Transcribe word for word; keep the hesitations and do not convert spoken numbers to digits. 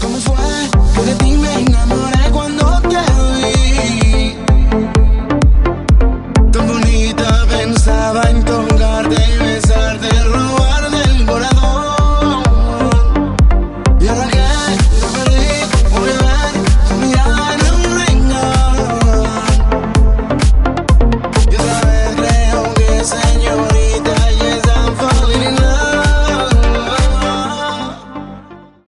¿Cómo fue? Que de ti me enamoré cuando te vi. Tan bonita, pensaba en